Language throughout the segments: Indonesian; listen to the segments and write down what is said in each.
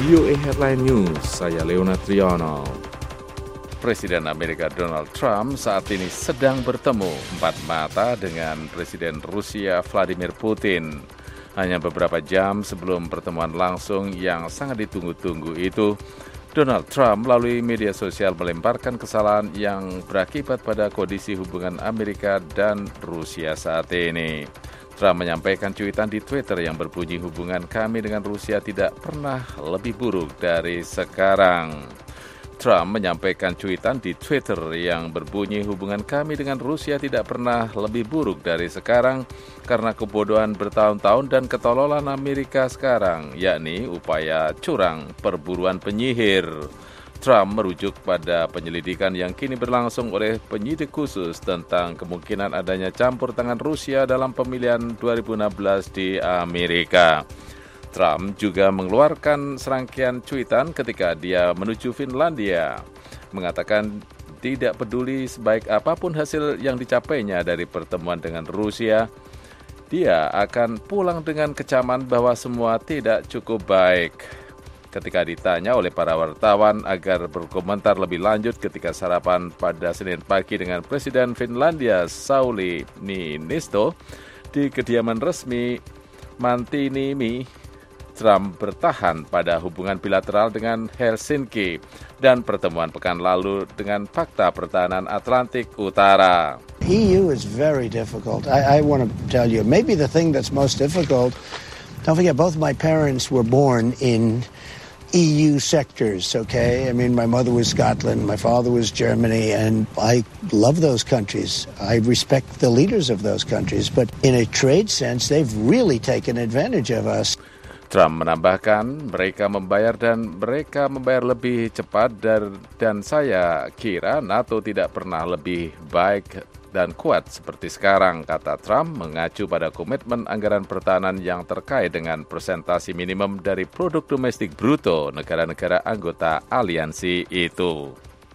VOA Headline News, saya Leonard Triono. Presiden Amerika Donald Trump saat ini sedang bertemu empat mata dengan Presiden Rusia Vladimir Putin. Hanya beberapa jam sebelum pertemuan langsung yang sangat ditunggu-tunggu itu, Donald Trump melalui media sosial melemparkan kesalahan yang berakibat pada kondisi hubungan Amerika dan Rusia saat ini. Trump menyampaikan cuitan di Twitter yang berbunyi hubungan kami dengan Rusia tidak pernah lebih buruk dari sekarang. Trump menyampaikan cuitan di Twitter yang berbunyi hubungan kami dengan Rusia tidak pernah lebih buruk dari sekarang karena kebodohan bertahun-tahun dan ketololan Amerika sekarang, yakni upaya curang perburuan penyihir. Trump merujuk pada penyelidikan yang kini berlangsung oleh penyidik khusus tentang kemungkinan adanya campur tangan Rusia dalam pemilihan 2016 di Amerika. Trump juga mengeluarkan serangkaian cuitan ketika dia menuju Finlandia, mengatakan tidak peduli sebaik apapun hasil yang dicapainya dari pertemuan dengan Rusia, dia akan pulang dengan kecaman bahwa semua tidak cukup baik. Ketika ditanya oleh para wartawan agar berkomentar lebih lanjut ketika sarapan pada Senin pagi dengan Presiden Finlandia Sauli Niinisto di kediaman resmi Mantinimi, Trump bertahan pada hubungan bilateral dengan Helsinki dan pertemuan pekan lalu dengan Fakta Pertahanan Atlantik Utara. EU is very difficult. I want to tell you, maybe the thing that's most difficult, don't forget both my parents were born in EU sectors, okay? I mean, my mother was Scotland, my father was Germany, and I love those countries. I respect the leaders of those countries, but in a trade sense, they've really taken advantage of us. Trump menambahkan, mereka membayar lebih cepat dan saya kira NATO tidak pernah lebih baik dan kuat seperti sekarang, kata Trump mengacu pada komitmen anggaran pertahanan yang terkait dengan persentase minimum dari produk domestik bruto negara-negara anggota aliansi itu.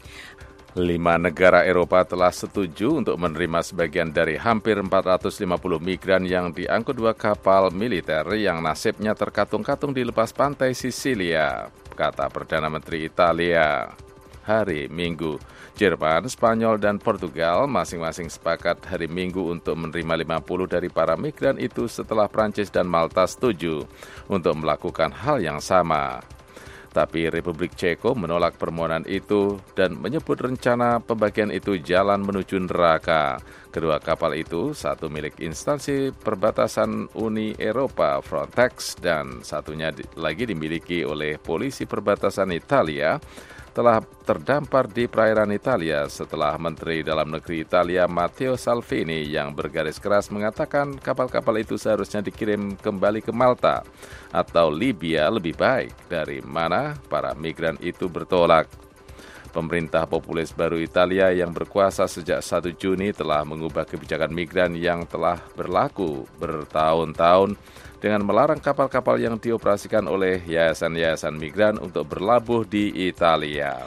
5 negara Eropa telah setuju untuk menerima sebagian dari hampir 450 migran yang diangkut 2 kapal militer yang nasibnya terkatung-katung di lepas pantai Sisilia, kata Perdana Menteri Italia hari Minggu. Jerman, Spanyol, dan Portugal masing-masing sepakat hari Minggu untuk menerima 50 dari para migran itu setelah Prancis dan Malta setuju untuk melakukan hal yang sama. Tapi Republik Ceko menolak permohonan itu dan menyebut rencana pembagian itu jalan menuju neraka. Kedua kapal itu, satu milik instansi perbatasan Uni Eropa Frontex dan satunya lagi dimiliki oleh polisi perbatasan Italia, telah terdampar di perairan Italia setelah Menteri Dalam Negeri Italia Matteo Salvini yang bergaris keras mengatakan kapal-kapal itu seharusnya dikirim kembali ke Malta atau Libya lebih baik, dari mana para migran itu bertolak. Pemerintah populis baru Italia yang berkuasa sejak 1 Juni telah mengubah kebijakan migran yang telah berlaku bertahun-tahun dengan melarang kapal-kapal yang dioperasikan oleh yayasan-yayasan migran untuk berlabuh di Italia.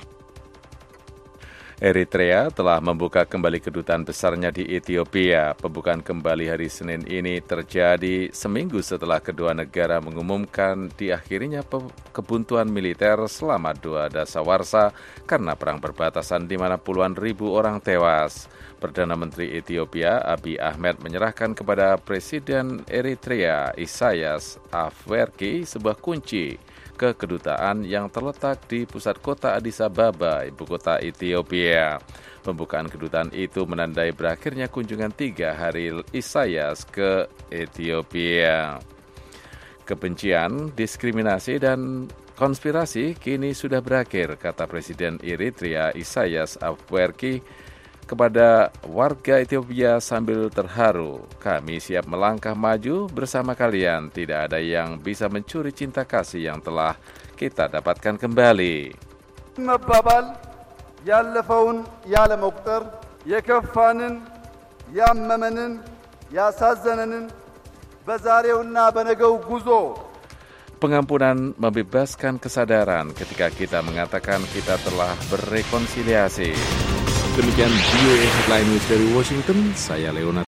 Eritrea telah membuka kembali kedutaan besarnya di Ethiopia. Pembukaan kembali hari Senin ini terjadi seminggu setelah kedua negara mengumumkan diakhirinya kebuntuan militer selama 2 dasawarsa karena perang perbatasan di mana puluhan ribu orang tewas. Perdana Menteri Ethiopia Abiy Ahmed menyerahkan kepada Presiden Eritrea Isaias Afwerki sebuah kunci ke kedutaan yang terletak di pusat kota Addis Ababa, ibu kota Ethiopia. Pembukaan kedutaan itu menandai berakhirnya kunjungan 3 hari Isaias ke Ethiopia. Kebencian, diskriminasi, dan konspirasi kini sudah berakhir, kata Presiden Eritrea Isaias Afwerki kepada warga Ethiopia sambil terharu. Kami siap melangkah maju bersama kalian. Tidak ada yang bisa mencuri cinta kasih yang telah kita dapatkan kembali. መባባል ያለፈውን ያለ መቁጠር የከፋንን ያመመንን ያሳዘነንን በዛሬውና በነገው ጉዞ Pengampunan membebaskan kesadaran ketika kita mengatakan kita telah berrekonsiliasi. Demikian VOA Headline News dari Washington, saya Leonard